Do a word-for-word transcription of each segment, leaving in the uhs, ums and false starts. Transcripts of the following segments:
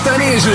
sertanejo.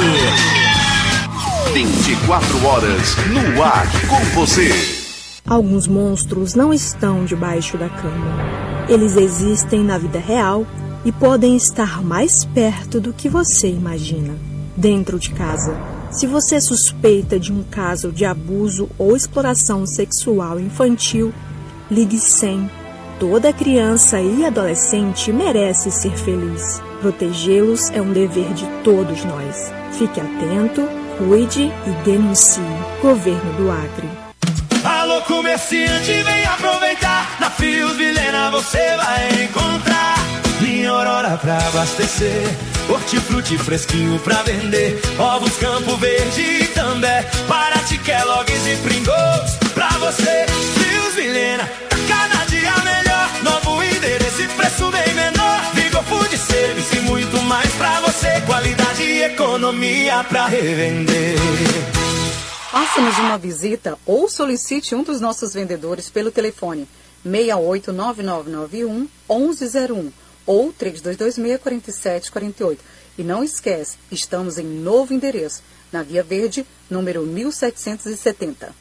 vinte e quatro horas no ar com você. Alguns monstros não estão debaixo da cama. Eles existem na vida real e podem estar mais perto do que você imagina. Dentro de casa, se você suspeita de um caso de abuso ou exploração sexual infantil, ligue cem. Toda criança e adolescente merece ser feliz. Protegê-los é um dever de todos nós. Fique atento, cuide e denuncie. Governo do Acre. Alô, comerciante, vem aproveitar. Na Fios Vilhena você vai encontrar linha Aurora pra abastecer, hortifruti fresquinho pra vender, ovos Campo Verde e também Paraty, Kellogg's e Pringles pra você. Fios Vilhena, cada dia melhor, novo endereço e preço bem menor. Vigo Food Service e muito mais pra você, qualidade e economia pra revender. Faça-nos uma visita ou solicite um dos nossos vendedores pelo telefone seis oito nove nove nove um, um um zero um ou três dois dois seis, quatro sete quatro oito. E não esquece, estamos em novo endereço, na Via Verde, número mil setecentos e setenta.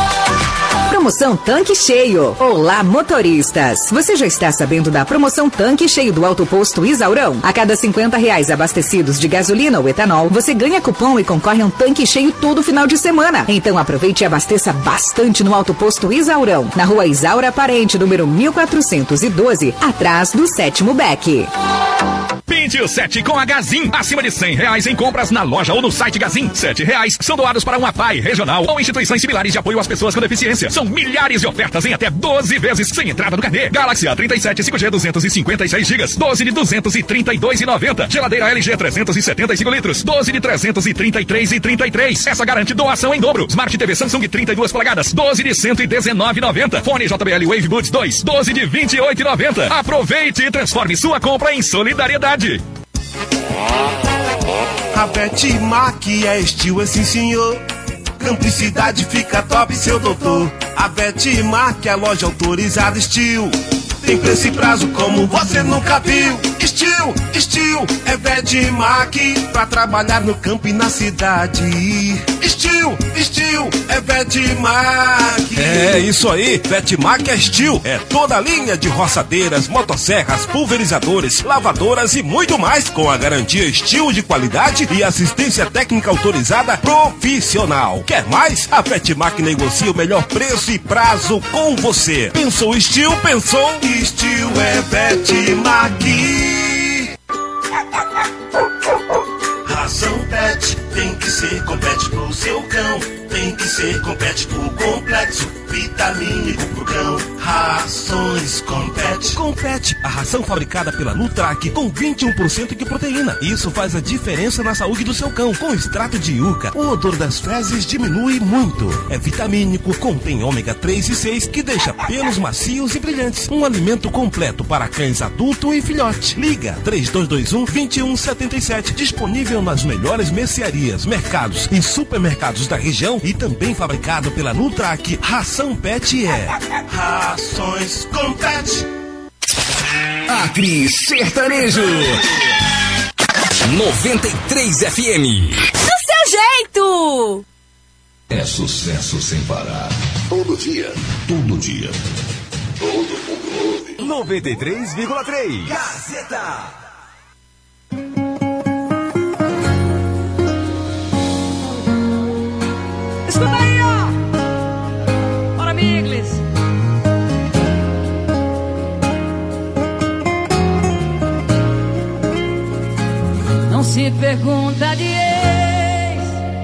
Promoção Tanque Cheio. Olá, motoristas. Você já está sabendo da promoção Tanque Cheio do Alto Posto Isaurão? A cada cinquenta reais abastecidos de gasolina ou etanol, você ganha cupom e concorre a um tanque cheio todo final de semana. Então aproveite e abasteça bastante no Alto Posto Isaurão, na rua Isaura Parente, número mil quatrocentos e doze, atrás do sétimo Beck. Pinte o sete com a Gazin. Acima de cem reais em compras na loja ou no site Gazin. Sete reais são doados para uma P A I regional ou instituições similares de apoio às pessoas com deficiência. São milhares de ofertas em até doze vezes sem entrada no carnê. Galaxy A trinta e sete cinco G duzentos e cinquenta e seis gigas, doze de duzentos e trinta e dois e noventa. Geladeira L G trezentos e setenta e cinco litros, doze de trezentos e trinta e três e trinta e três. Essa garante doação em dobro. Smart T V Samsung trinta e duas polegadas, doze de cento e dezenove e noventa. Fone J B L Wave Buds dois, doze de vinte e oito e noventa. Aproveite e transforme sua compra em solidariedade. A Betmac é estilo, é sim senhor. Cumplicidade fica top, seu doutor. A Betmac é a loja autorizada estilo. Tem preço e prazo como você nunca viu. Estilo, estilo, é Betmac pra trabalhar no campo e na cidade. Estilo, estilo, é Betmac. É isso aí, Betmac é estilo. É toda a linha de roçadeiras, motosserras, pulverizadores, lavadoras e muito mais, com a garantia estilo de qualidade e assistência técnica autorizada profissional. Quer mais? A Betmac negocia o melhor preço e prazo com você. Pensou estilo, pensou estilo, é Betmac. Ração Pet tem que ser com Pet pro seu cão. Tem que ser com Pet pro complexo, vitamínico pro cão. Rações com Pet. Com Pet, a ração fabricada pela Nutrac com vinte e um por cento de proteína. Isso faz a diferença na saúde do seu cão. Com extrato de yuca, o odor das fezes diminui muito. É vitamínico, contém ômega três e seis que deixa pelos macios e brilhantes. Um alimento completo para cães adulto e filhote. Liga três dois dois um, dois um sete sete. Disponível nas melhores mercearias, mercados e supermercados da região e também fabricado pela Nutrac. Ração Pet é Rações com Pet. Acre Sertanejo noventa e três F M. Do seu jeito! É sucesso sem parar. Todo dia. Todo dia. Todo mundo ouve. noventa e três vírgula três. Gazeta. Escuta aí, ó! Bora, Miglis! Não se pergunta de ex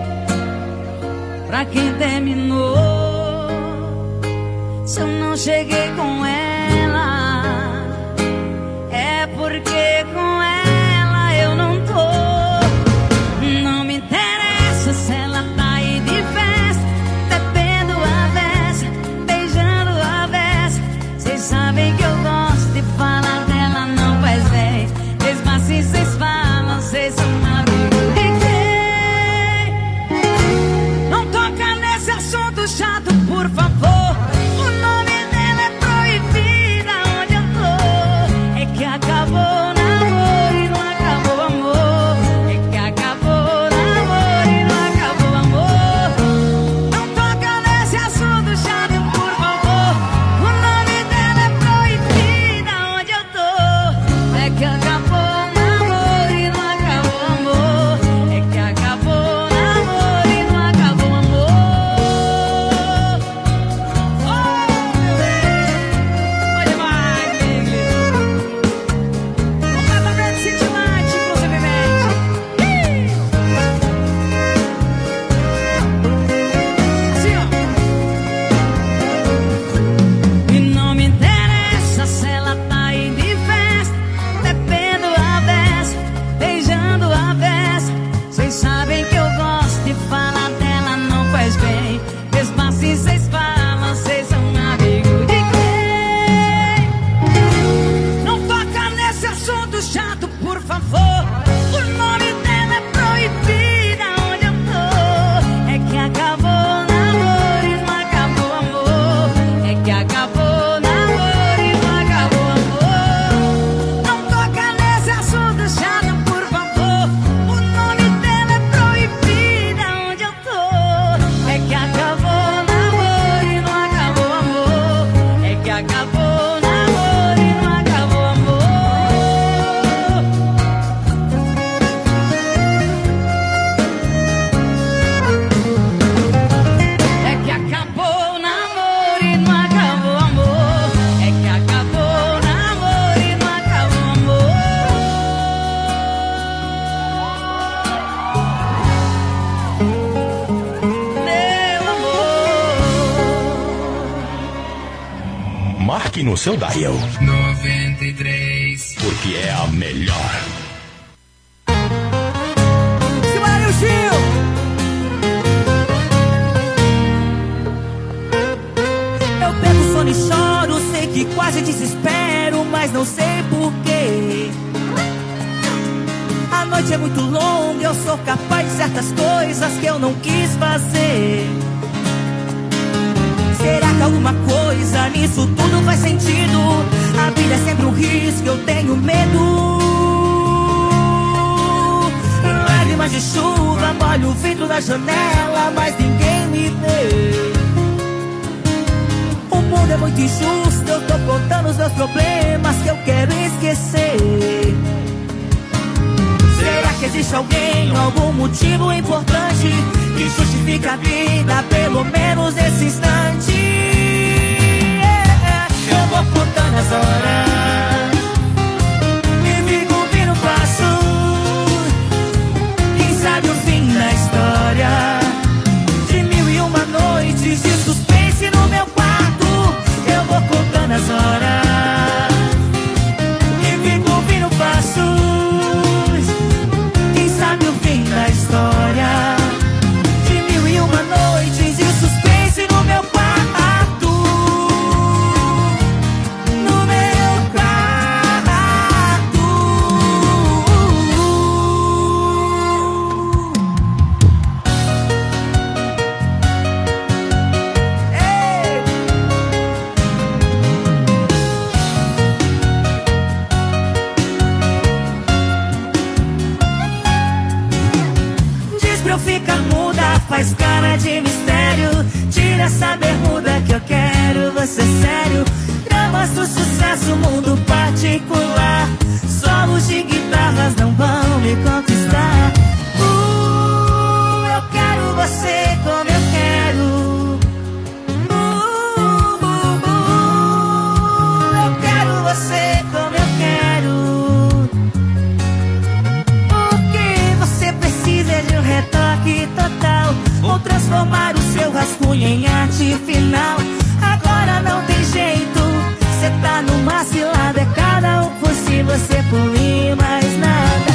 pra quem terminou. Se eu não cheguei com ela, é porque com ela eu não tô. Não me interessa se ela tá aí de festa, bebendo a beça, beijando a beça. Vocês sabem que eu gosto de falar dela, não faz bem. Mesmo assim vocês falam, vocês são malucos. Não toca nesse assunto chato, por favor. O nome dela é aqui no seu dial. noventa e três. Porque é a melhor. Simaria Gil! Eu pego o sono e choro, sei que quase desespero, mas não sei porquê. A noite é muito longa, eu sou capaz de certas coisas que eu não quis fazer. Será que alguma coisa nisso tudo faz sentido? A vida é sempre um risco, eu tenho medo. Lágrimas de chuva, molho o vidro da janela, mas ninguém me vê. O mundo é muito injusto, eu tô contando os meus problemas que eu quero esquecer. Será que existe alguém, algum motivo importante que justifica a vida, pelo menos nesse instante? Yeah. Eu vou contando as horas e fico ouvindo o passo. Quem sabe o fim da história de mil e uma noites de suspense no meu quarto. Eu vou contando as horas e fico ouvindo o passo. Da história de mil e uma noites e suspense no meu quarto, no meu quarto. Ei. Pra eu ficar muda, faz cara de mistério. Tira essa bermuda que eu quero você sério. Dramas do sucesso, mundo particular. Solos de guitarras não vão me conquistar. Uh, eu quero você como eu quero. Uh, uh, uh, eu quero você como eu quero. Precisa de um retoque total, vou transformar o seu rascunho em arte final. Agora não tem jeito, cê tá numa cilada. É cada um por si, você por mim, mais nada.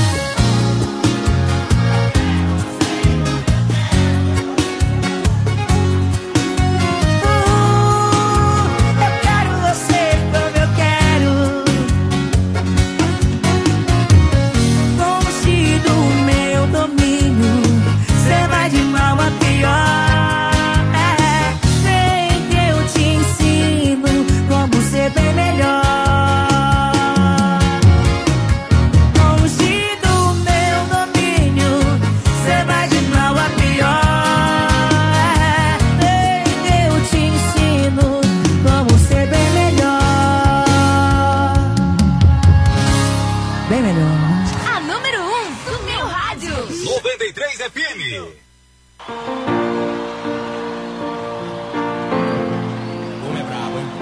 uh, Eu quero você como eu quero. Longe do meu domínio, cê vai de mal a pior. É, vem que eu te ensino como ser bem melhor. Longe do meu domínio, cê vai de mal a pior. É, vem que eu te ensino como ser bem melhor. Bem melhor. A número um do meu rádio. noventa e três F M. Como é brabo, hein?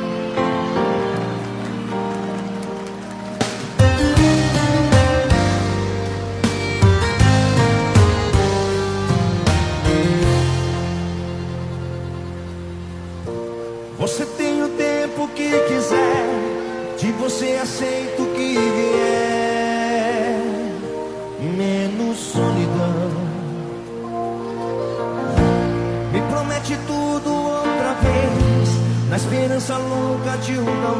Você tem o tempo que quiser, de você aceito o que vier, menos solidão. Me promete tudo outra vez, na esperança louca de um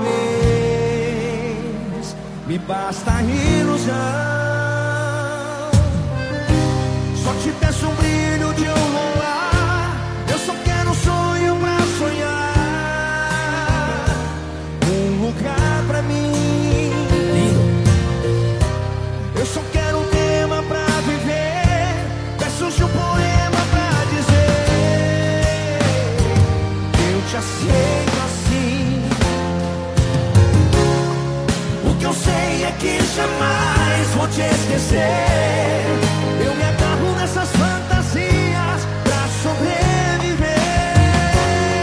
talvez. Me basta a ilusão. Só te peço um brilho de um luar. Eu só quero um sonho pra sonhar, um lugar pra mim. Eu só quero um tema pra viver, versos de um poema pra dizer que eu te aceito assim. O que eu sei é que jamais vou te esquecer. Eu me agarro nessas fantasias pra sobreviver.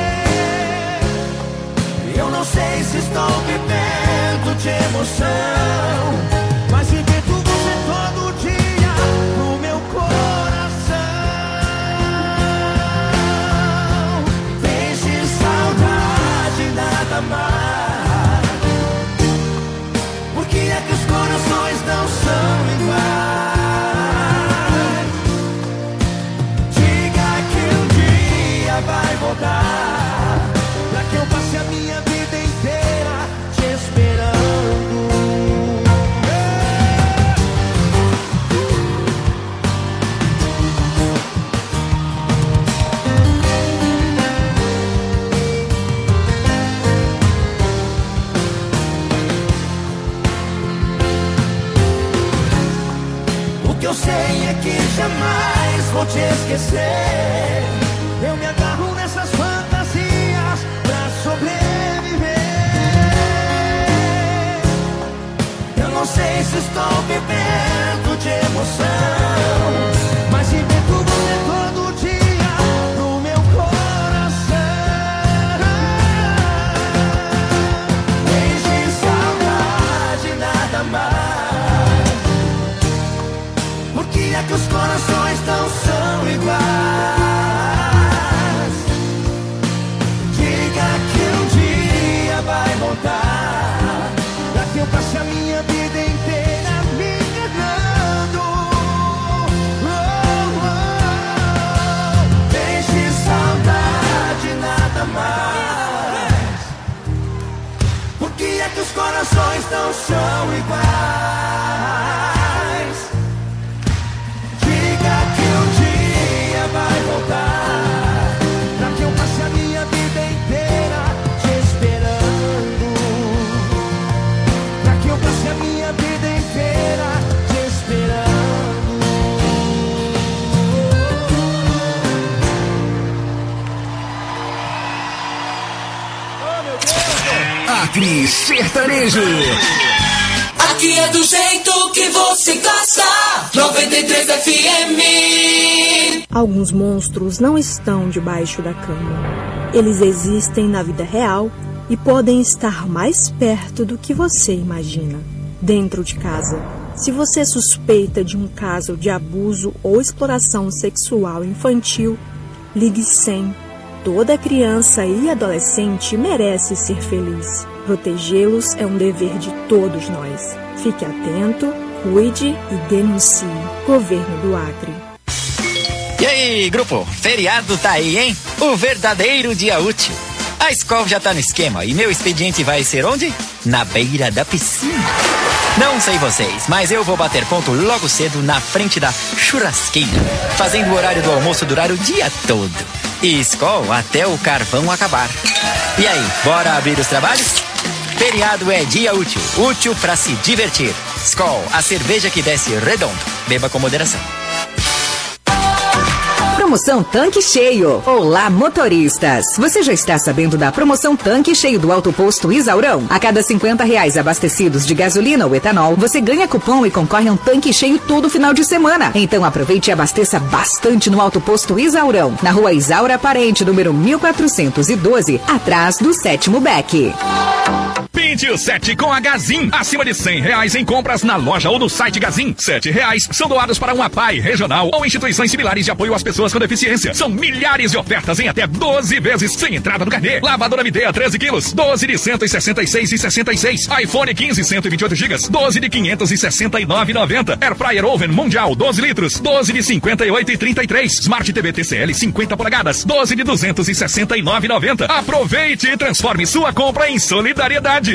Eu não sei se estou vivendo de emoção, mas invento você todo dia no meu coração. Deixe saudade, nada mais. eu sei é que jamais vou te esquecer. Eu me agarro nessas fantasias pra sobreviver. Eu não sei se estou vivendo de emoção, mas invento você todo dia no meu coração. Desde saudade nada mais. Por que é que os corações não são iguais? Diga que um dia vai voltar, pra que eu passe a minha vida inteira me enganando. Oh, oh. Deixe saudade nada mais. Por que é que os corações não são iguais? Diga que um dia vai voltar, pra que eu passe a minha vida inteira te esperando. Pra que eu passe a minha vida inteira te esperando. Oh, meu Deus! Acre Sertanejo. Aqui é do jeito que você gosta. noventa e três F M. Alguns monstros não estão debaixo da cama. Eles existem na vida real e podem estar mais perto do que você imagina. Dentro de casa, se você suspeita de um caso de abuso ou exploração sexual infantil, ligue cem. Toda criança e adolescente merece ser feliz. Protegê-los é um dever de todos nós. Fique atento, cuide e denuncie. Governo do Acre. E aí, grupo? Feriado tá aí, hein? O verdadeiro dia útil. A escola já tá no esquema e meu expediente vai ser onde? Na beira da piscina. Não sei vocês, mas eu vou bater ponto logo cedo na frente da churrasqueira, fazendo o horário do almoço durar o dia todo. E escola até o carvão acabar. E aí, bora abrir os trabalhos? Feriado é dia útil, útil pra se divertir. Skol, a cerveja que desce redondo. Beba com moderação. Promoção Tanque Cheio. Olá, motoristas! Você já está sabendo da promoção Tanque Cheio do Alto Posto Isaurão? A cada cinquenta reais abastecidos de gasolina ou etanol, você ganha cupom e concorre a um tanque cheio todo final de semana. Então aproveite e abasteça bastante no Alto Posto Isaurão, na rua Isaura Parente, número mil quatrocentos e doze, atrás do sétimo Beck. Pinte o sete com a Gazin. Acima de cem reais em compras na loja ou no site Gazin. Sete reais são doados para uma P A I regional ou instituições similares de apoio às pessoas com deficiência. São milhares de ofertas em até doze vezes sem entrada no carnê. Lavadora Midea treze quilos, doze de cento e sessenta e seis e sessenta e seis. iPhone quinze, cento e vinte e oito gigas, doze de quinhentos e sessenta e nove e noventa. Air Fryer Oven Mundial doze litros, doze de cinquenta e oito e trinta e três. Smart T V T C L cinquenta polegadas, doze de duzentos e sessenta e nove e noventa. Aproveite e transforme sua compra em solidariedade.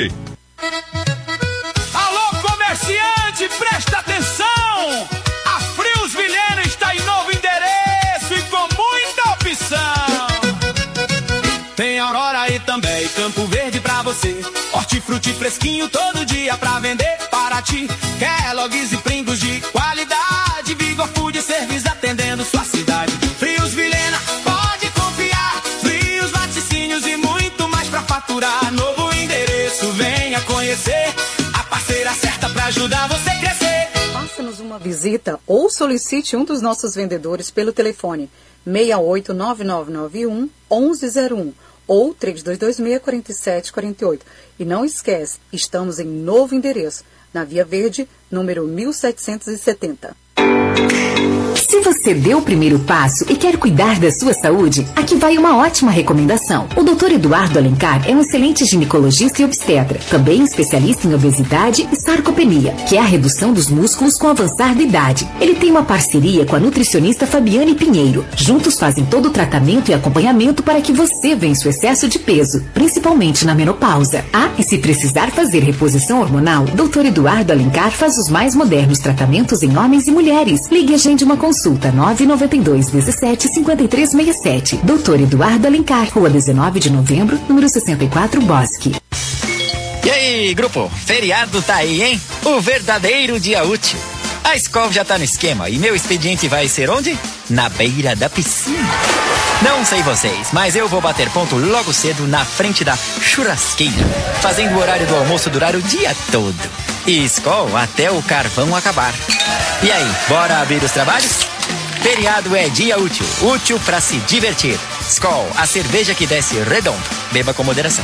Alô, comerciante, presta atenção! A Frios Vilhena está em novo endereço e com muita opção. Tem Aurora e também Campo Verde pra você. Hortifruti fresquinho todo dia pra vender para ti. Kellogg's e Pringles de qualidade. Vigor Food Serviço atendendo sua cidade. Frios Vilhena, pode confiar. Frios, laticínios e muito mais pra faturar. Novo endereço, venha conhecer. A parceira certa pra ajudar você a crescer. Faça-nos uma visita ou solicite um dos nossos vendedores pelo telefone seis oito nove nove nove um, um um zero um ou três dois dois seis, quatro sete quatro oito. E não esquece, estamos em novo endereço, na Via Verde, número mil setecentos e setenta. Se você deu o primeiro passo e quer cuidar da sua saúde, aqui vai uma ótima recomendação. O doutor Eduardo Alencar é um excelente ginecologista e obstetra, também especialista em obesidade e sarcopenia, que é a redução dos músculos com o avançar da idade. Ele tem uma parceria com a nutricionista Fabiane Pinheiro. Juntos fazem todo o tratamento e acompanhamento para que você vença o excesso de peso, principalmente na menopausa. Ah, e se precisar fazer reposição hormonal, doutor Eduardo Alencar faz os mais modernos tratamentos em homens e mulheres. Ligue e agende uma consulta. Consulta nove nove dois, dezessete, cinquenta e três sessenta e sete. doutor Eduardo Alencar, Rua dezenove de novembro, número sessenta e quatro, Bosque. E aí, grupo? Feriado tá aí, hein? O verdadeiro dia útil. A Skol já tá no esquema e meu expediente vai ser onde? Na beira da piscina. Não sei vocês, mas eu vou bater ponto logo cedo na frente da churrasqueira, fazendo o horário do almoço durar o dia todo. E Skol até o carvão acabar. E aí, bora abrir os trabalhos? Feriado é dia útil, útil pra se divertir. Skol, a cerveja que desce redondo. Beba com moderação.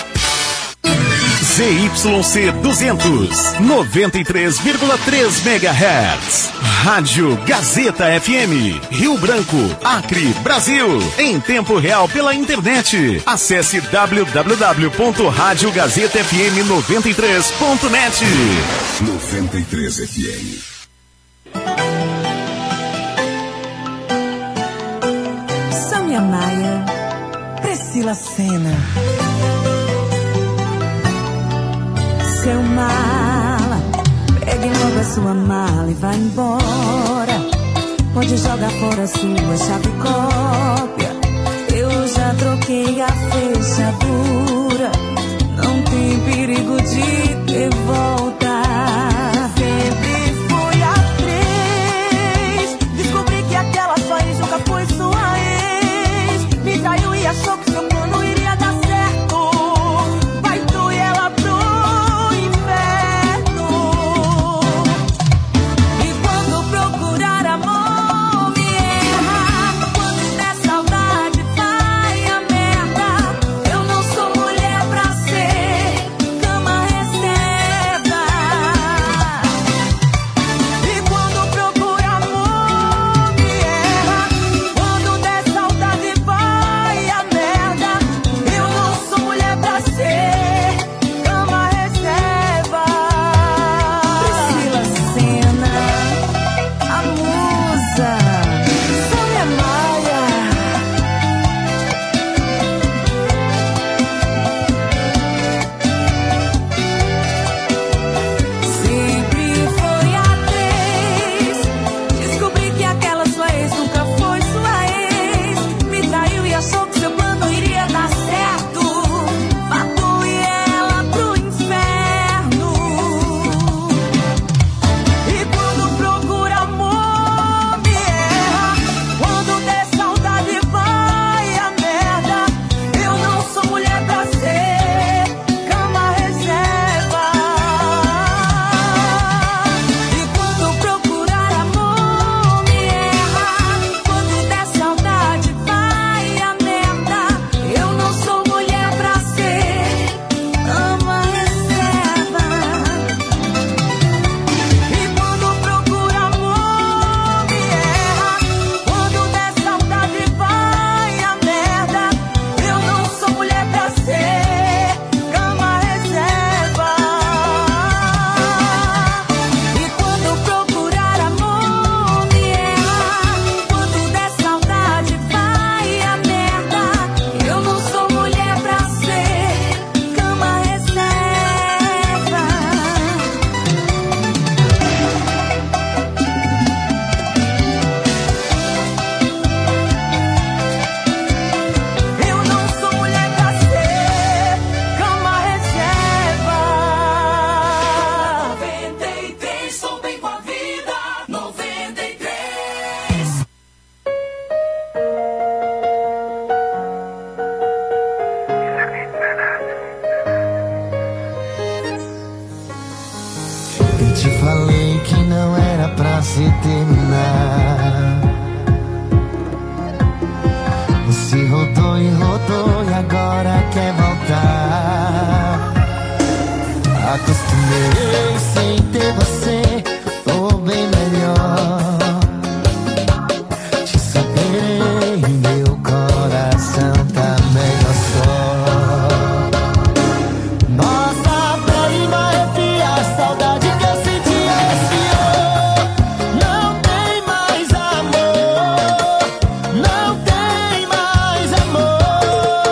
Z Y C duzentos, noventa e três vírgula três megahertz. Rádio Gazeta F M, Rio Branco, Acre, Brasil. Em tempo real pela internet. Acesse w w w ponto rádio gazeta f m noventa e três ponto net. noventa e três F M. Samia Maia, Priscila Senna. Seu mala, pegue logo a sua mala e vá embora. Pode jogar fora a sua chave cópia. Eu já troquei a fechadura. Não tem perigo de ter volta. Sempre fui atriz. Descobri que aquela sua ex nunca foi sua ex. Me traiu e achou que seu plano iria dar certo. Vai tu e ela pro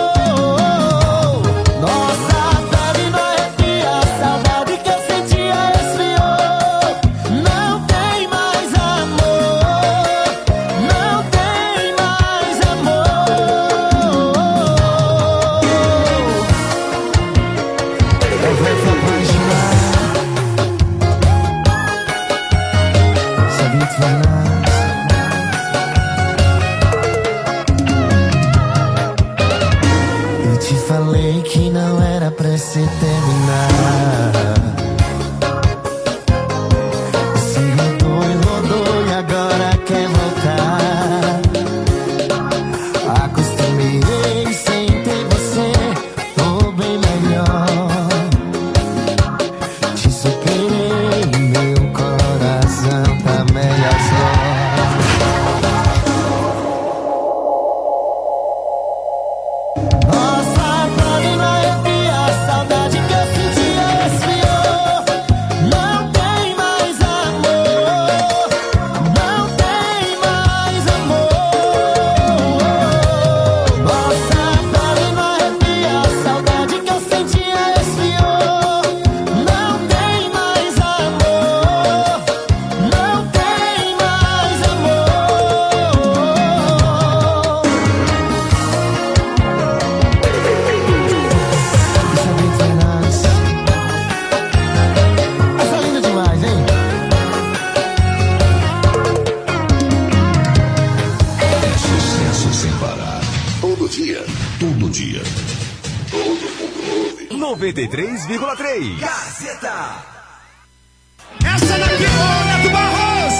Nossa pele não arrepia, a saudade que eu sentia. noventa e três vírgula três. Gazeta. Essa daqui é o Neto Barros.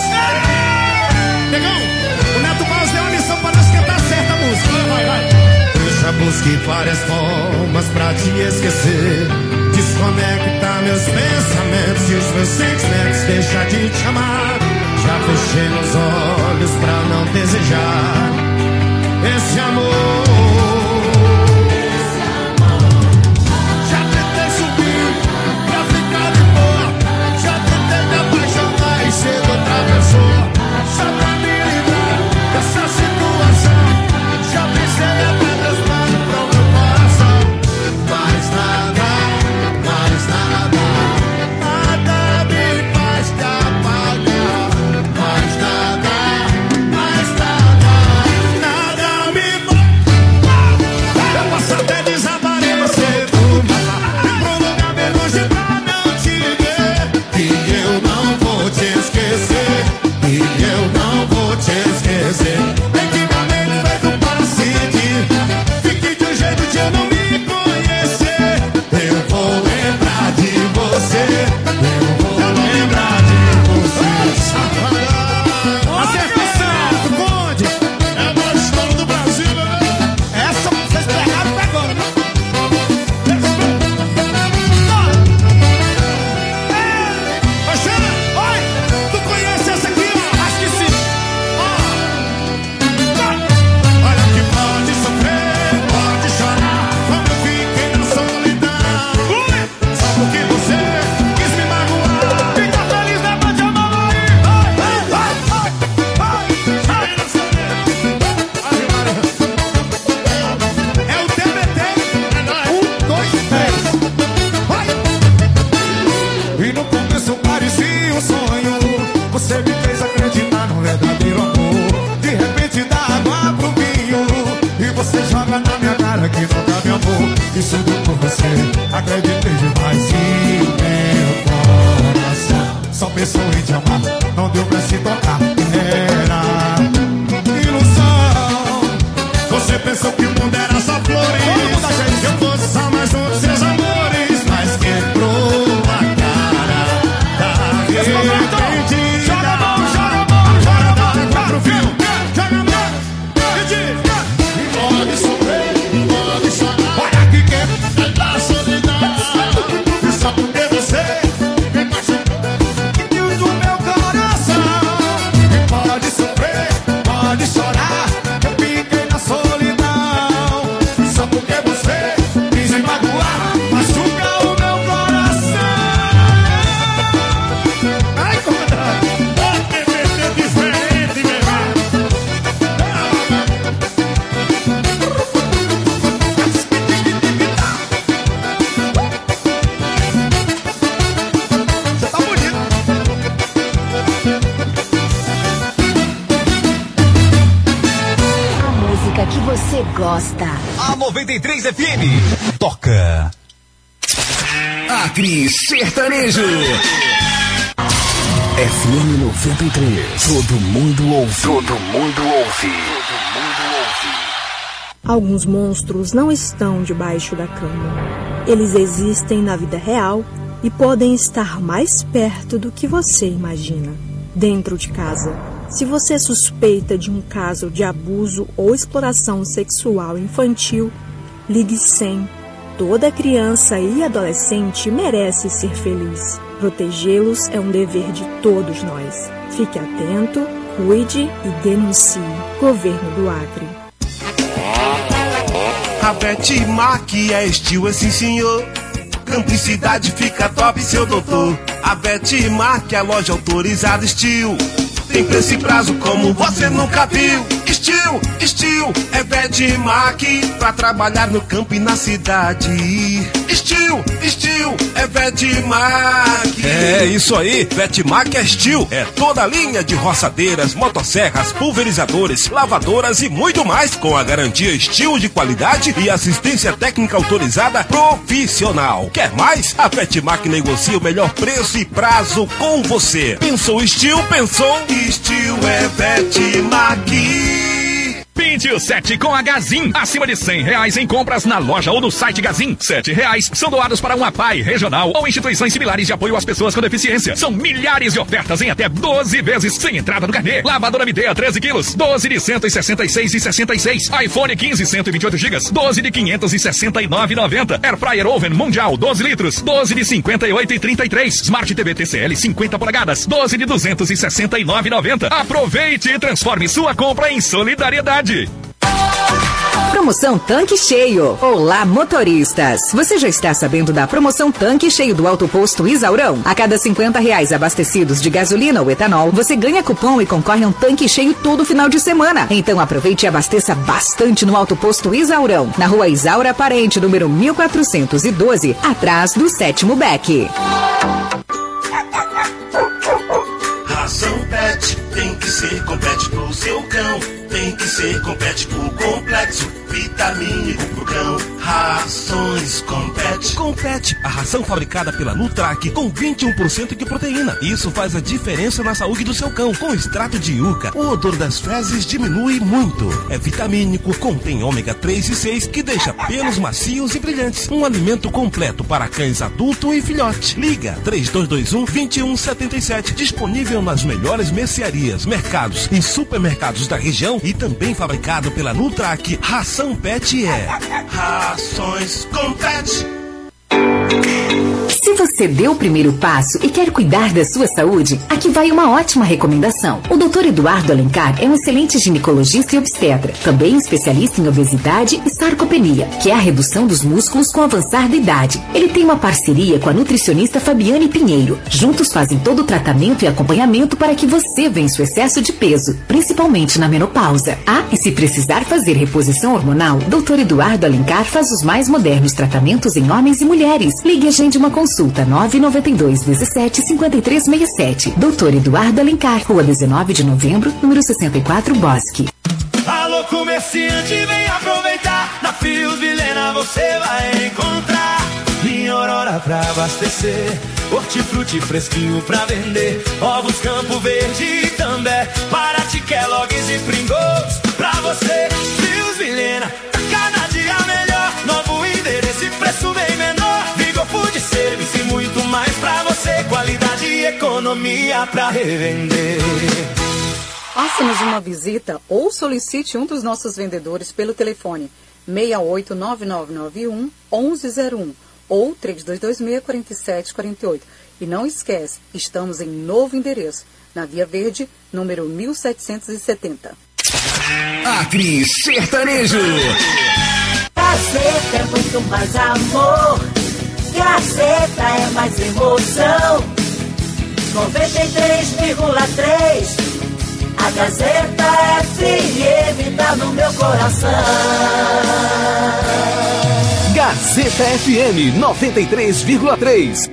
Negão, o Neto Barros deu uma missão pra nós cantar certa música. Vai, vai. Eu já busquei várias formas pra te esquecer. Desconecta meus pensamentos e os meus sentimentos. Deixa de te amar. Já fechei meus olhos pra não desejar esse amor. Ser outra pessoa, só pra me livrar dessa situação. Já pensei até meus planos pro meu coração. Mas nada, mais nada, nada me faz te apagar. Mais nada, mais nada, nada me faz. Eu posso até desabar em você do mar e prolongar meu longe pra não te ver. E eu não vou te esquecer, e eu não vou te esquecer. Antigamente feito para sentir, fique de um jeito de eu não me conhecer. Eu vou lembrar de você, eu vou lembrar de você. Acertação do bonde, é a maior escola do Brasil, né? Essa vocês pegaram até agora, né? Você me fez acreditar no verdadeiro amor. De repente dá água pro vinho e você joga na minha cara que nunca me amou. Isso tudo por você, acreditei demais e meu coração só pensou em te amar, não deu pra se tocar. Era ilusão. Você pensou que o mundo era só flores, eu fosse só mais um dos seus amores, mas quebrou a cara da rede. Gosta. A noventa e três F M toca Acre Sertanejo. F M noventa e três. Todo mundo ouve. Todo mundo ouve. Alguns monstros não estão debaixo da cama. Eles existem na vida real e podem estar mais perto do que você imagina. Dentro de casa. Se você suspeita de um caso de abuso ou exploração sexual infantil, ligue cem. Toda criança e adolescente merece ser feliz. Protegê-los é um dever de todos nós. Fique atento, cuide e denuncie. Governo do Acre. A Betmac é estilo, é sim senhor. Cumplicidade fica top, seu doutor. A Betmac é a loja autorizada estilo. Tem preço e prazo como você nunca viu. Estilo, estilo, é Betmac pra trabalhar no campo e na cidade. Estilo, estilo, é Betmac. É isso aí, Betmac é estilo. É toda a linha de roçadeiras, motosserras, pulverizadores, lavadoras e muito mais, com a garantia estilo de qualidade e assistência técnica autorizada profissional. Quer mais? A Betmac negocia o melhor preço e prazo com você. Pensou estilo, pensou? Estilo é Betmac. Pinte o sete com a Gazin. Acima de cem reais em compras na loja ou no site Gazin. Sete reais são doados para uma A P A I regional ou instituições similares de apoio às pessoas com deficiência. São milhares de ofertas em até doze vezes sem entrada no carnê. Lavadora Midea treze quilos, doze de cento e sessenta e seis e sessenta e seis. iPhone quinze, cento e vinte e oito gigas, doze de quinhentos e sessenta e nove e noventa. Air Fryer Oven Mundial doze litros, doze de cinquenta e oito e trinta e três. Smart T V T C L cinquenta polegadas, doze de duzentos e sessenta e nove e noventa. Aproveite e transforme sua compra em solidariedade. Promoção Tanque Cheio. Olá, motoristas. Você já está sabendo da promoção Tanque Cheio do Alto Posto Isaurão? A cada cinquenta reais abastecidos de gasolina ou etanol, você ganha cupom e concorre a um tanque cheio todo final de semana. Então aproveite e abasteça bastante no Alto Posto Isaurão, na rua Isaura Parente, número mil quatrocentos e doze, atrás do sétimo Beck. Ração Pet tem que ser complete pro seu cão. Tem que ser compético, complexo, vitamínico pro cão. Rações Compete. Compete, a ração fabricada pela Nutrac com vinte e um por cento de proteína. Isso faz a diferença na saúde do seu cão. Com extrato de yuca, o odor das fezes diminui muito. É vitamínico, contém ômega três e seis que deixa pelos macios e brilhantes. Um alimento completo para cães adulto e filhote. Liga três dois dois um, dois um sete sete. Disponível nas melhores mercearias, mercados e supermercados da região. E também fabricado pela Nutrac. Ração Pet é Rações Compete. Se você deu o primeiro passo e quer cuidar da sua saúde, aqui vai uma ótima recomendação. O doutor Eduardo Alencar é um excelente ginecologista e obstetra, também especialista em obesidade e sarcopenia, que é a redução dos músculos com o avançar da idade. Ele tem uma parceria com a nutricionista Fabiane Pinheiro. Juntos fazem todo o tratamento e acompanhamento para que você vença o excesso de peso, principalmente na menopausa. Ah, e se precisar fazer reposição hormonal, doutor Eduardo Alencar faz os mais modernos tratamentos em homens e mulheres. Ligue e agende uma consulta nove nove dois, dezessete, cinquenta e três sessenta e sete. doutor Eduardo Alencar, Rua dezenove de novembro, número sessenta e quatro, Bosque. Alô, comerciante, vem aproveitar. Na Fios Vilhena você vai encontrar linha Aurora pra abastecer, hortifruti fresquinho pra vender, ovos Campo Verde e També, Paraty, Kellogg's e Pringles pra você. Fios Vilhena, tá cada dia melhor, novo endereço e preço bem menor. Vigo Food Service e muito mais pra você, qualidade e economia pra revender. Faça-nos uma visita ou solicite um dos nossos vendedores pelo telefone seis oito nove nove nove um, onze zero um ou três dois dois seis, quatro sete quatro oito. E não esquece, estamos em novo endereço, na Via Verde, número mil setecentos e setenta. Acre Sertanejo. Gazeta é muito mais amor, Gazeta é mais emoção. noventa e três vírgula três, a Gazeta F M tá no meu coração. Gazeta F M noventa e três vírgula três.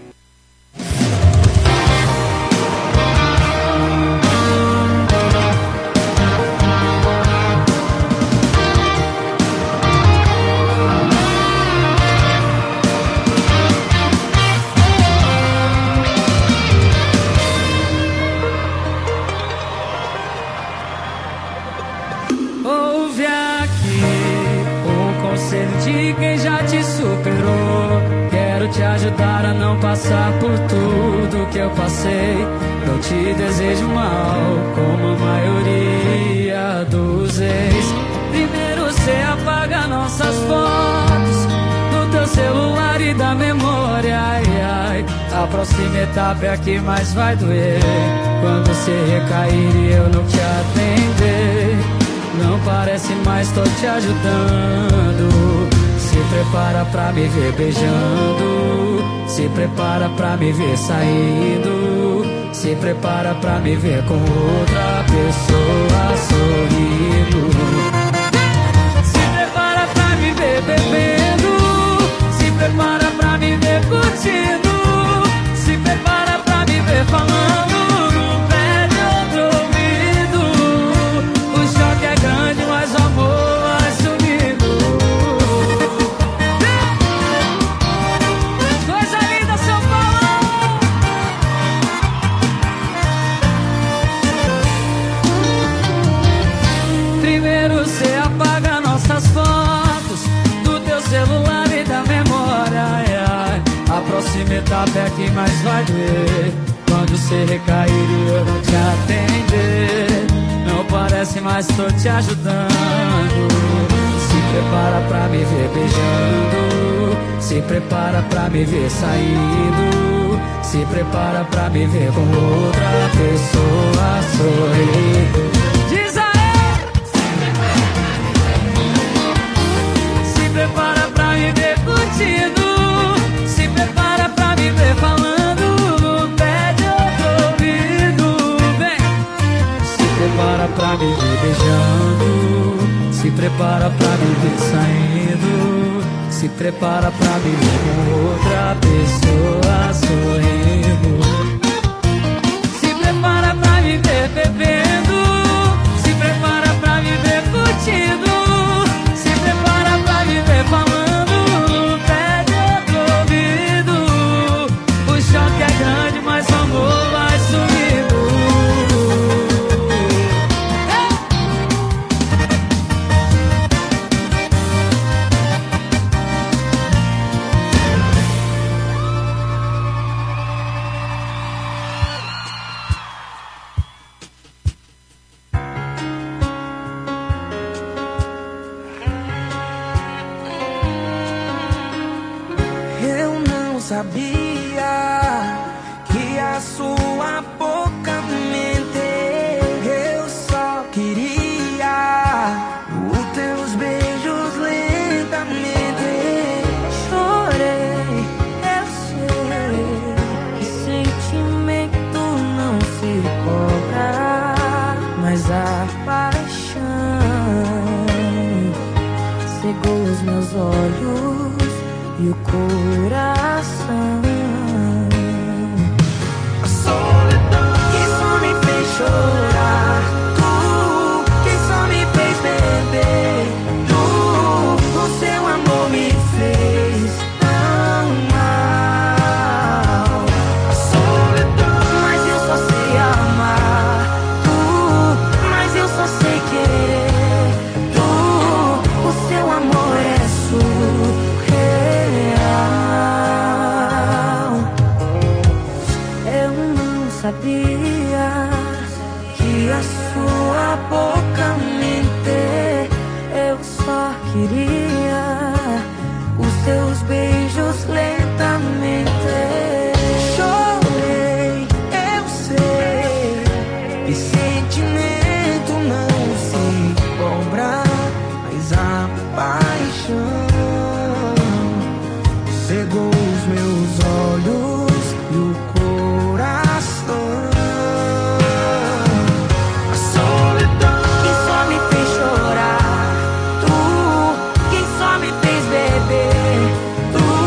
Ouve aqui um conselho de quem já te superou. Quero te ajudar a não passar por tudo que eu passei. Não te desejo mal, como a maioria dos ex. Primeiro cê apaga nossas fotos do teu celular e da memória. Ai, ai. A próxima etapa é a que mais vai doer, quando cê recair e eu não te atender. Não parece mais, tô te ajudando. Se prepara pra me ver beijando, se prepara pra me ver saindo, se prepara pra me ver com outra pessoa sorrindo. Se prepara pra me ver bebendo, se prepara pra me ver curtindo, se prepara pra me ver falando. Mas o amor vai sumindo. Coisa linda, São Paulo. Primeiro chegar perto e mais vai doer. Quando você recair e eu não te atender, não parece, mas tô te ajudando. Se prepara pra me ver beijando, se prepara pra me ver saindo, se prepara pra me ver com outra pessoa sorrir. Diz aí! Se prepara pra me ver curtindo, se prepara pra me ver falando no pé de outro ouvido. Vem! Se prepara pra me ver beijando, se prepara pra me ver saindo, se prepara pra me ver com outra pessoa sorrindo. Se prepara pra me ver bebendo, se prepara pra me ver curtindo, se prepara pra me ver falando no pé de outro ouvido. O choque é grande, mas o amor vai sumindo. Sabia que a sua boca mente, eu só queria os teus beijos lentamente. Chorei, eu sei que sentimento não se cobra, mas a paixão cegou os meus olhos e o coração. A solidão que só me fez chorar, tu que só me fez beber, tu com seu amor me fez tão mal. A solidão, mas eu só sei amar, tu, mas eu só sei querer, tu, o seu amor é surreal. Eu não sabia que a sua boca mente, eu só queria os teus beijos lentamente. Chorei, eu sei que sentimento não se cobra, mas a paixão cegou os meus olhos e o coração. A solidão que só me fez chorar, tu que só me fez beber, tu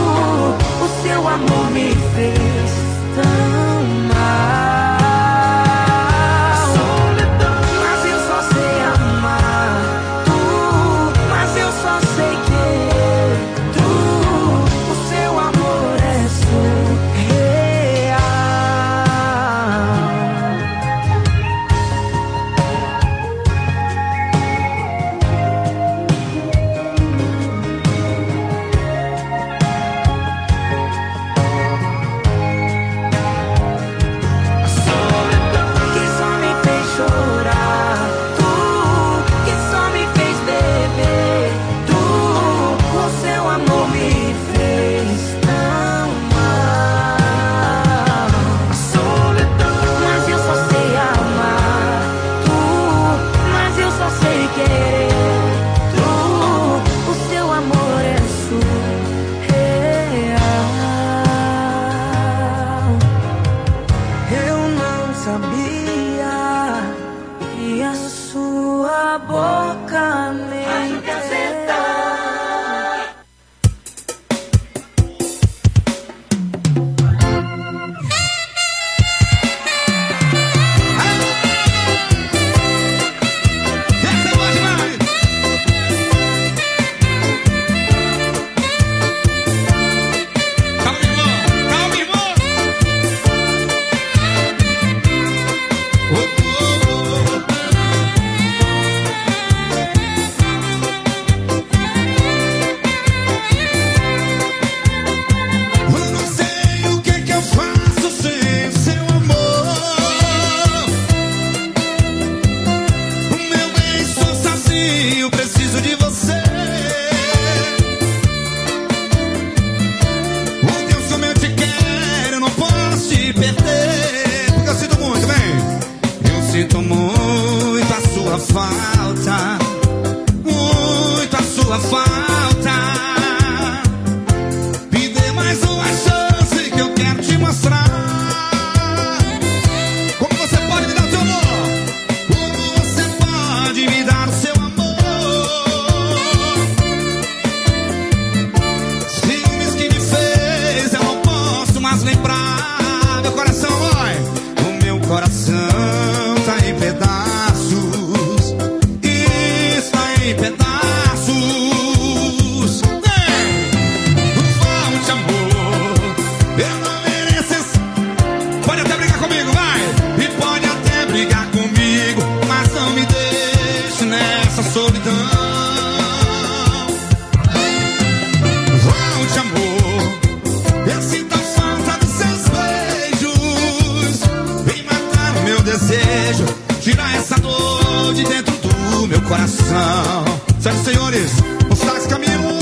coração. Senhoras e senhores, o Sax Camilo.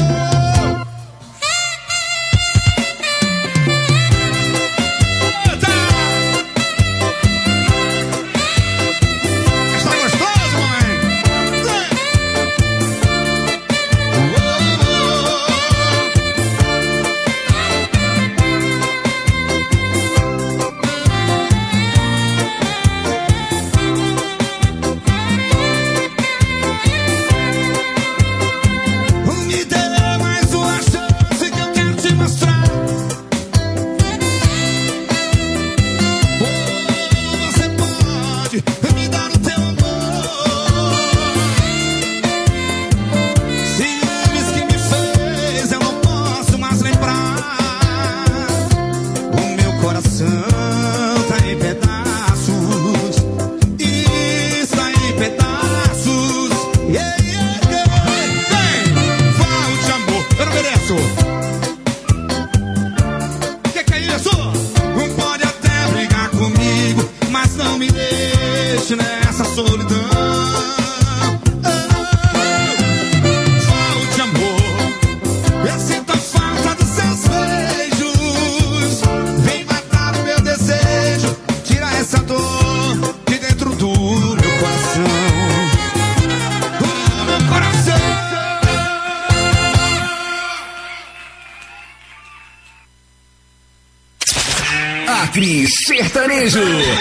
Acre Sertanejo.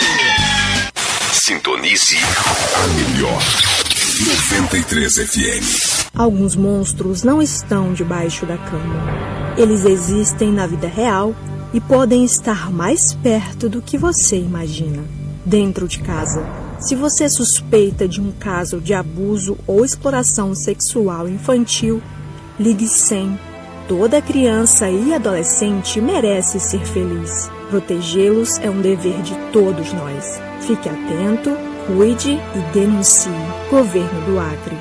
Sintonize a melhor noventa e três F M. Alguns monstros não estão debaixo da cama. Eles existem na vida real e podem estar mais perto do que você imagina. Dentro de casa, se você suspeita de um caso de abuso ou exploração sexual infantil, ligue cem. Toda criança e adolescente merece ser feliz. Protegê-los é um dever de todos nós. Fique atento, cuide e denuncie. Governo do Acre.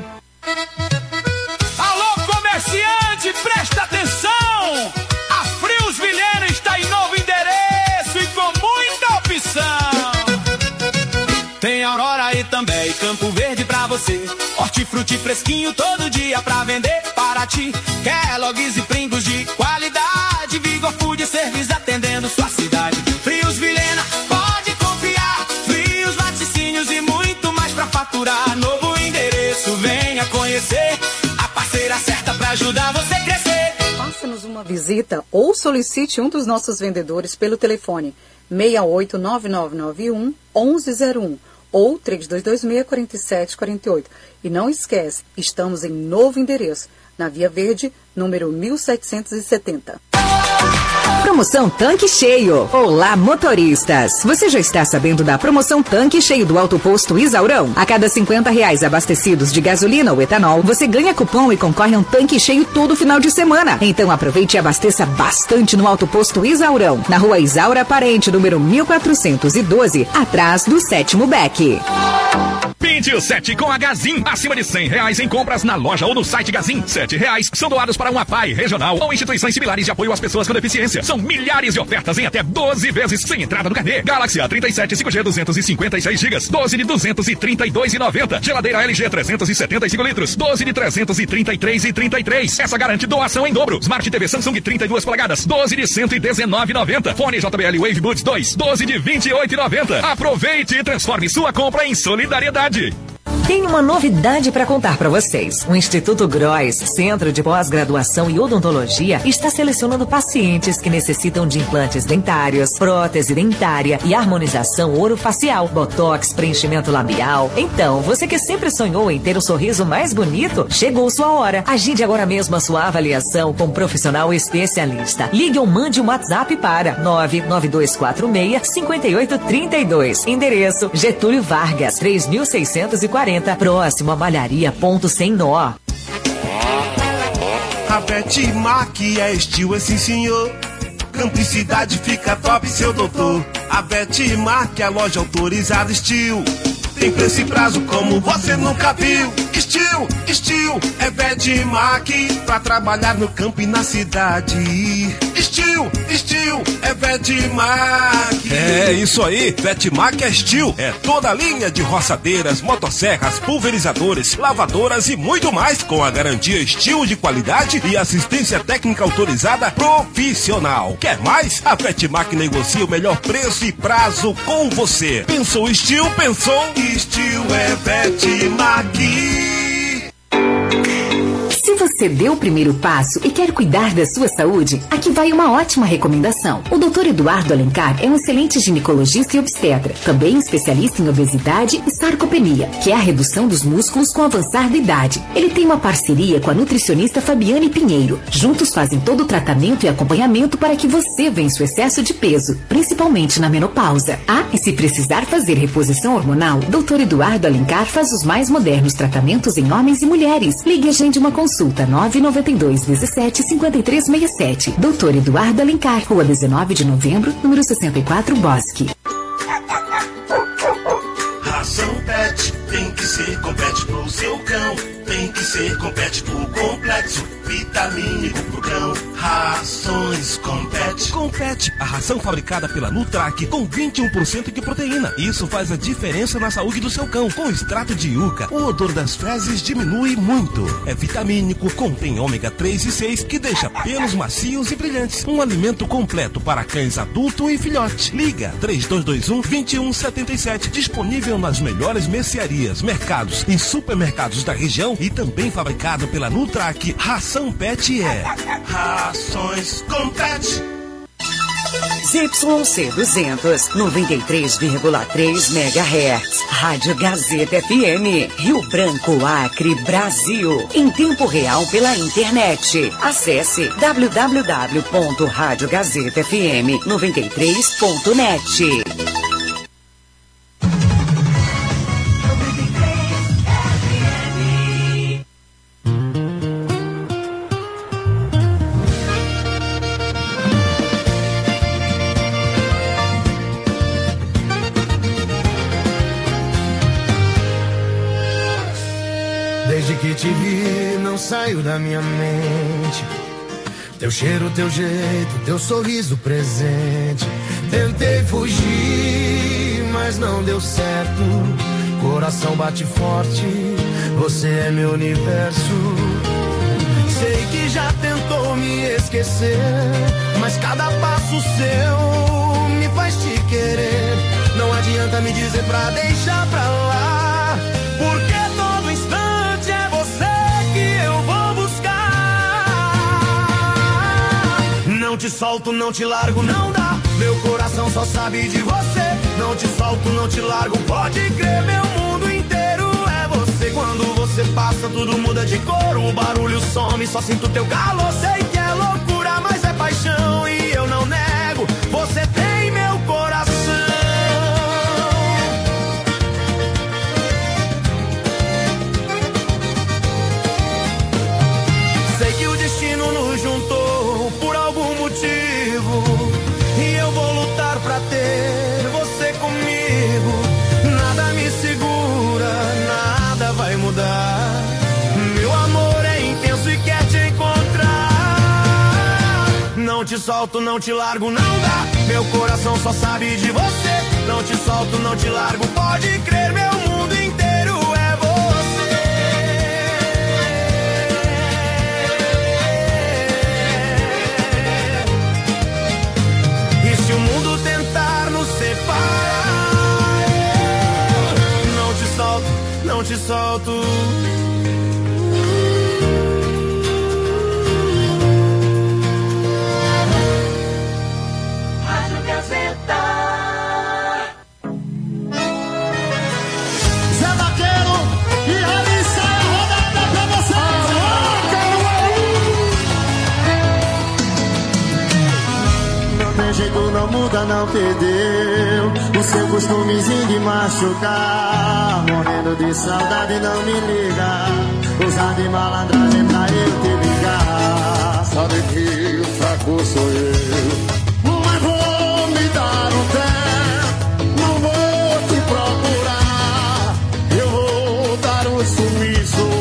Alô, comerciante, presta atenção! A Frios Vilhena está em novo endereço e com muita opção. Tem Aurora e também Campo Verde pra você. Hortifruti fresquinho todo dia pra vender para ti. Kellogg's e Pringles de qualidade. Vigor Food Service atendendo sua cidade. Frios Vilhena, pode confiar. Frios, laticínios e muito mais pra faturar. Novo endereço, venha conhecer. A parceira certa pra ajudar você a crescer. Faça-nos uma visita ou solicite um dos nossos vendedores pelo telefone seis oito nove nove nove um, um um zero um ou três dois dois seis, quatro sete quatro oito. E não esquece, estamos em novo endereço, na Via Verde, número mil setecentos e setenta. Promoção Tanque Cheio. Olá, motoristas! Você já está sabendo da promoção Tanque Cheio do Alto Posto Isaurão? A cada cinquenta reais abastecidos de gasolina ou etanol, você ganha cupom e concorre a um tanque cheio todo final de semana. Então aproveite e abasteça bastante no Alto Posto Isaurão, na Rua Isaura Parente, número mil quatrocentos e doze, atrás do sétimo Beck. Pinte o sete com a Gazin. Acima de cem reais em compras na loja ou no site Gazin. Sete reais são doados para uma P A I regional ou instituições similares de apoio às pessoas com deficiência. São milhares de ofertas em até doze vezes sem entrada no carnê. Galaxy A trinta e sete cinco G duzentos e cinquenta e seis gigas. doze de duzentos e trinta e dois e noventa. Geladeira L G trezentos e setenta e cinco litros. doze de trezentos e trinta e três e trinta e três. Essa garante doação em dobro. Smart T V Samsung trinta e duas polegadas. doze de cento e dezenove e noventa. Fone J B L Wave Buds dois. doze de vinte e oito e noventa. Aproveite e transforme sua compra em solidariedade. Tem uma novidade para contar para vocês. O Instituto Grois, Centro de Pós-Graduação e Odontologia, está selecionando pacientes que necessitam de implantes dentários, prótese dentária e harmonização orofacial, botox, preenchimento labial. Então, você que sempre sonhou em ter um sorriso mais bonito, chegou sua hora. Agende agora mesmo a sua avaliação com um profissional especialista. Ligue ou mande um WhatsApp para nove nove dois quatro seis, cinco oito três dois. Endereço Getúlio Vargas, três mil seiscentos e quarenta. Próximo a Malharia Ponto Sem Nó. A Betmac é estilo, é sim senhor. Camplicidade fica top, seu doutor. A Betmac é a loja autorizada estilo. Tem preço e prazo como você nunca viu. Steel, Steel é Vetmac pra trabalhar no campo e na cidade. Steel, Steel é Vetmac. É isso aí, Vetmac é Steel. É toda a linha de roçadeiras, motosserras, pulverizadores, lavadoras e muito mais, com a garantia Steel de qualidade e assistência técnica autorizada profissional. Quer mais? A Vetmac negocia o melhor preço e prazo com você. Pensou Steel, pensou Steel é Vetmac. Se você deu o primeiro passo e quer cuidar da sua saúde, aqui vai uma ótima recomendação. O doutor Eduardo Alencar é um excelente ginecologista e obstetra, também especialista em obesidade e sarcopenia, que é a redução dos músculos com o avançar da idade. Ele tem uma parceria com a nutricionista Fabiane Pinheiro. Juntos fazem todo o tratamento e acompanhamento para que você vença o excesso de peso, principalmente na menopausa. Ah, e se precisar fazer reposição hormonal, doutor Eduardo Alencar faz os mais modernos tratamentos em homens e mulheres. Ligue e agende uma consulta. nove nove dois, dezessete, cinquenta e três sessenta e sete. doutor Eduardo Alencar, Rua dezenove de novembro, número sessenta e quatro, Bosque. Ração Pet tem que ser compete pro seu cão. Tem que ser compete pro complexo vitamínico pro cão. Rações Compete. Compete, a ração fabricada pela Nutrac com vinte e um por cento de proteína. Isso faz a diferença na saúde do seu cão. Com extrato de yuca, o odor das fezes diminui muito. É vitamínico, contém ômega três e seis, que deixa pelos macios e brilhantes. Um alimento completo para cães adulto e filhote. Liga três dois dois um, dois um sete sete. Disponível nas melhores mercearias, mercados e supermercados da região e também fabricado pela Nutrac. Ração Pet é Rações Compete. Z Y C duzentos, noventa e três vírgula três megahertz. Rádio Gazeta F M, Rio Branco, Acre, Brasil. Em tempo real pela internet. Acesse w w w ponto rádio gazeta f m noventa e três ponto net. Desde que te vi, não saiu da minha mente. Teu cheiro, teu jeito, teu sorriso presente. Tentei fugir, mas não deu certo. Coração bate forte, você é meu universo. Sei que já tentou me esquecer, mas cada passo seu me faz te querer. Não adianta me dizer pra deixar pra lá, porque todo instante é você que eu vou buscar. Não te solto, não te largo, não dá. Meu coração só sabe de você. Não te solto, não te largo, pode crer. Meu mundo inteiro é você. Quando você passa, tudo muda de cor. O barulho some, só sinto teu calor. Sei que é loucura, mas é paixão e eu não nego. Você tem meu coração. Sei que o destino nos juntou por algum motivo, e eu vou lutar pra ter você comigo. Nada me segura, nada vai mudar. Meu amor é intenso e quer te encontrar. Não te solto, não te largo, não dá. Meu coração só sabe de você. Não te solto, não te largo, pode crer. Meu mundo inteiro é você. E se o mundo tentar nos separar, não te solto, não te solto. Rádio Gazeta. Zé Vaqueiro e Raíssa, rodada pra vocês. Não tem jeito, não muda, não perdeu o seu costumezinho de machucar. Morrendo de saudade, não me liga. Usar de malandragem pra eu te ligar. Sabe que o fraco sou eu, mas vou me dar um tempo. Não vou te procurar, eu vou dar um sumiço.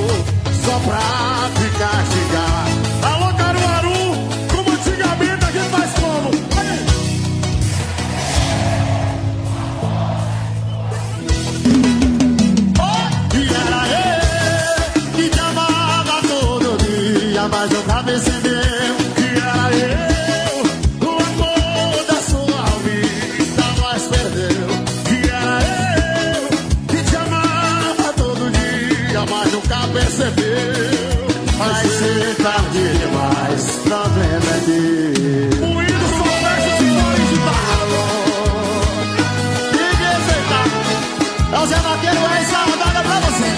mas nunca percebeu que era eu, o amor da sua vida, mas perdeu. Que era eu, que te amava todo dia, mas nunca percebeu. Vai ser tarde demais, problema é de o hino só fecha os olhos de barro. Ninguém aceitar. É o Zé Vaqueiro, é essa rodada pra você.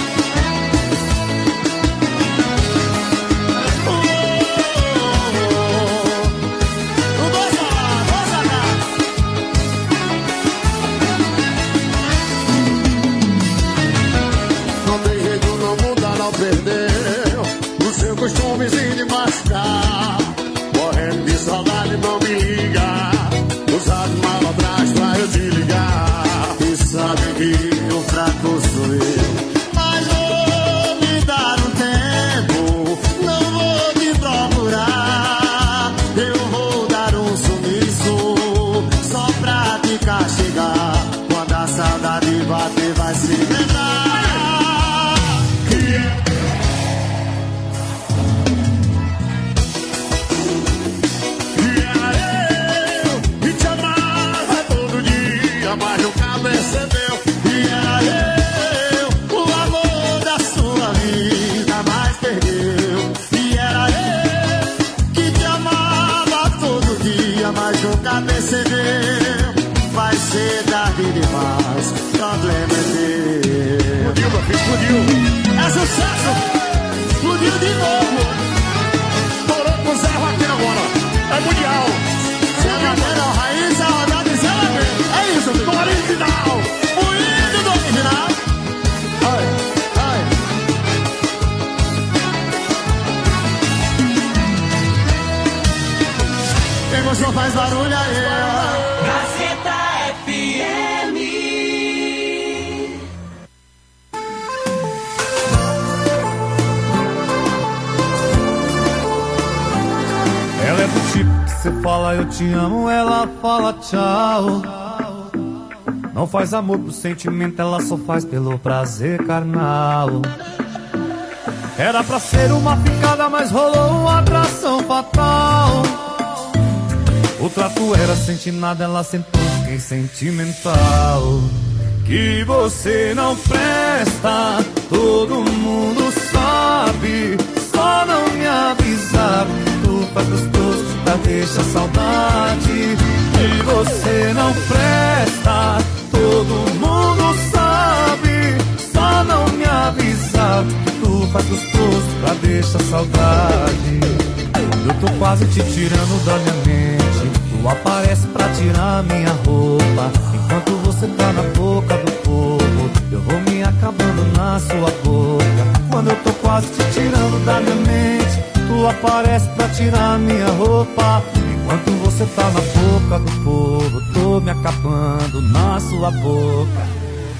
Não tem jeito, não muda, não perdeu o seu costumezinho de machucar. Morrendo de saudade, não me liga. Usado mal atrás pra eu te ligar. E sabe que o fraco sou eu. Mas vou me dar um tempo, não vou te procurar. Eu vou dar um sumiço, só pra te castigar. Quando a saudade bater, vai se lembrar. Mas nunca percebeu que era eu, o amor da sua vida, mas perdeu. E era eu que te amava todo dia, mas nunca percebeu. Vai ser tarde demais, problema é teu. Explodiu, meu filho, explodiu. É sucesso, explodiu de novo. Torou com o Zé Vaqueiro agora, é mundial. Zé Vaqueiro, raiz, a rodada de Zé Vaqueiro. É isso, do original, o hino do original. Ai, ai. Quem gostou faz barulho aí. Gazeta F M. Ela é do tipo que você fala eu te amo, ela fala tchau. Não faz amor por sentimento, ela só faz pelo prazer carnal. Era pra ser uma ficada, mas rolou uma atração fatal. O trato era sente nada, ela sentou, fiquei sentimental. Que você não presta, todo mundo sabe. Só não me avisar, tu faz gostoso pra deixar saudade. Que você não presta, todo mundo sabe. Só não me avisar, tu faz gostoso pra deixar saudade. Eu tô quase te tirando da minha mente, tu aparece pra tirar minha roupa. Enquanto você tá na boca do povo, eu vou me acabando na sua boca. Quando eu tô quase te tirando da minha mente, tu aparece pra tirar minha roupa. Enquanto você tá na boca do povo, eu tô me acabando na sua boca.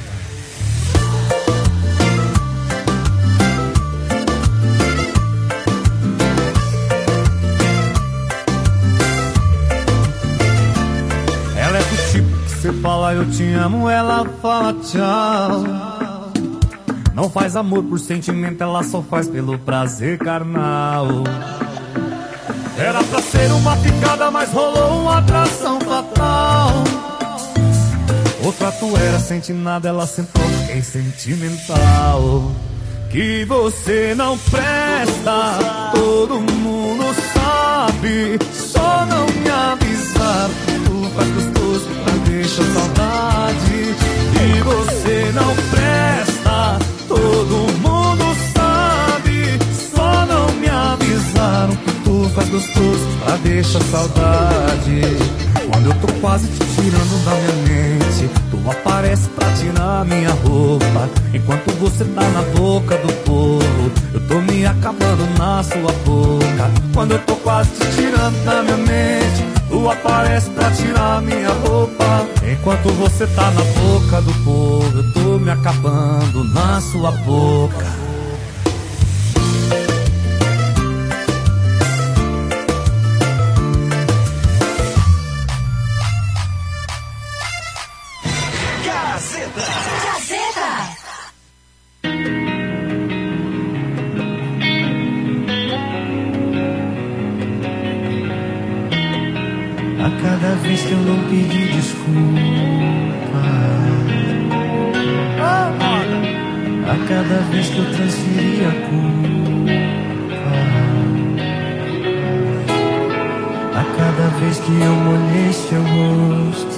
Você fala eu te amo, ela fala tchau. Não faz amor por sentimento, ela só faz pelo prazer carnal. Era pra ser uma ficada, mas rolou uma atração fatal. O trato era sente nada, ela sentou, fiquei sentimental. Que você não presta, todo mundo sabe. Só não me avisar, tu faz gostoso pra deixar saudade. Que você não presta, todo mundo sabe. Só não me avisaram que tu faz gostoso pra deixar saudade. Quando eu tô quase te tirando da minha mente, tu aparece pra tirar minha roupa. Enquanto você tá na boca do povo, eu tô me acabando na sua boca. Quando eu tô quase te tirando da minha mente, tu aparece pra tirar minha roupa. Enquanto você tá na boca do povo, eu tô me acabando na sua boca. Gazeta. Gazeta. cada vez que eu não pedi desculpa, a cada vez que eu transferi a culpa, a cada vez que eu molhei seu rosto,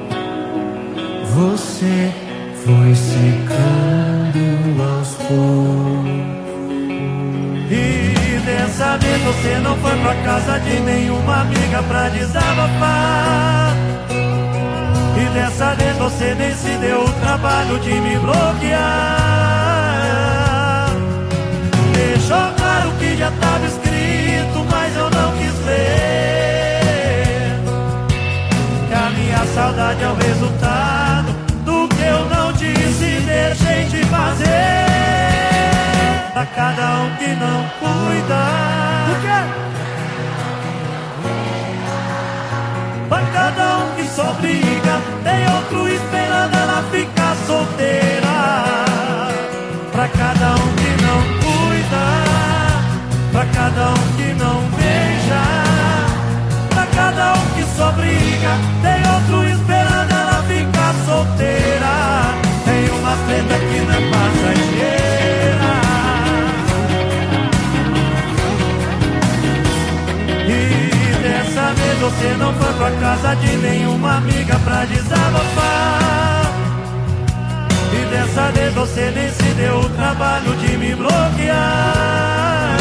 você foi secando aos poucos. E dessa vez você não foi pra casa de nenhuma amiga pra desabafar. E dessa vez você nem se deu o trabalho de me bloquear. Deixou claro que já tava escrito, mas eu não quis ler. Que a minha saudade é o resultado do que eu não disse, deixei de fazer. Pra cada um que não cuida, pra cada um que só briga, tem outro esperando ela ficar solteira. Pra cada um que não cuida, pra cada um que não beija, pra cada um que só briga, tem outro esperando ela ficar solteira. Tem uma treta que não é passageira. E dessa vez você não foi pra casa de nenhuma amiga pra desabafar. E dessa vez você nem se deu o trabalho de me bloquear.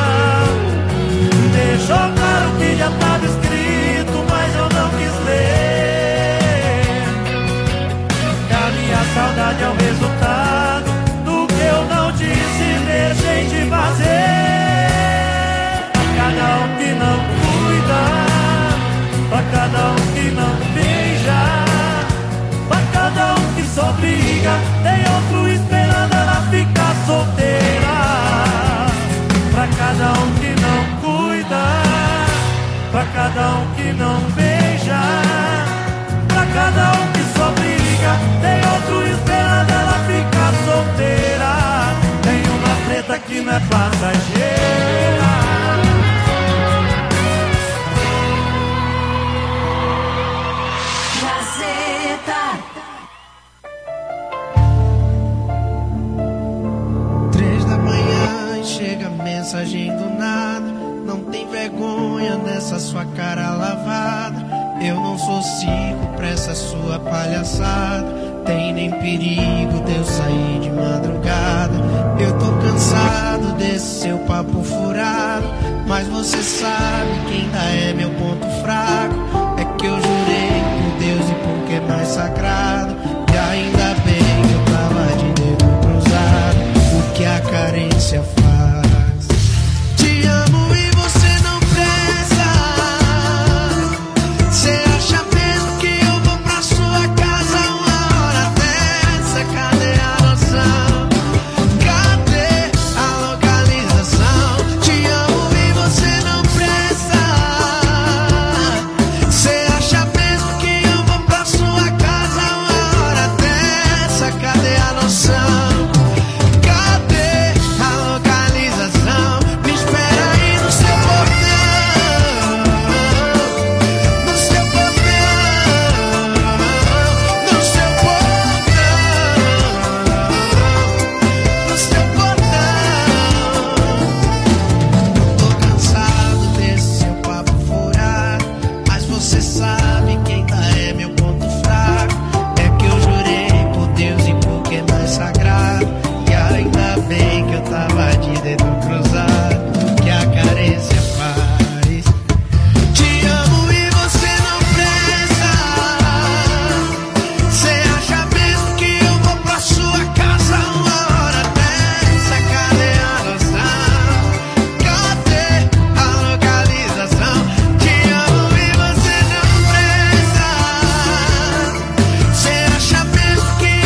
Deixou claro que já tava escrito, mas eu não quis ler. Que a minha saudade é o resultado do que eu não disse, deixei de fazer. Pra cada um que não cuida, pra cada um que não beija, pra cada um que só briga, tem outro esperando ela ficar solteira. Pra cada um que não cuida, pra cada um que não beija, pra cada um que só briga, tem outro esperando ela ficar solteira. Tem uma treta que não é passageira. Mensagem do nada, não tem vergonha nessa sua cara lavada. Eu não sou circo pra essa sua palhaçada. Tem nem perigo de eu sair de madrugada. Eu tô cansado desse seu papo furado, mas você sabe que ainda é meu ponto fraco. É que eu jurei por Deus e por que é mais sagrado